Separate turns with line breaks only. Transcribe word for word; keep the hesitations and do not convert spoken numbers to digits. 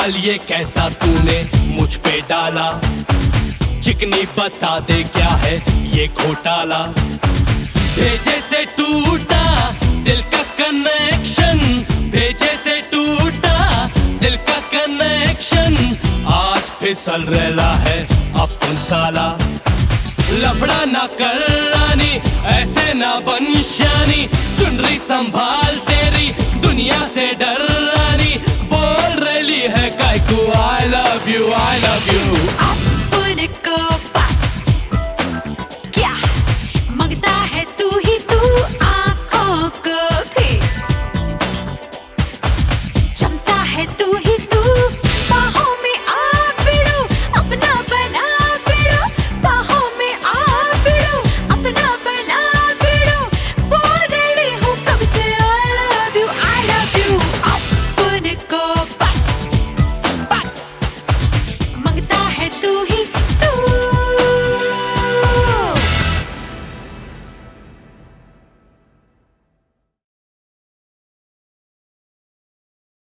जाल ये कैसा तूने मुझ पे डाला, चिकनी बता दे क्या है ये घोटाला। भेजे से टूटा दिल का कनेक्शन, भेजे से टूटा दिल का कनेक्शन, आज फिसल रेला है अपन साला। लफड़ा ना कर रानी ऐसे ना बन शानी, चुनरी संभाल तेरी दुनिया से डर रानी, बोल रही है काय को I love you I love you.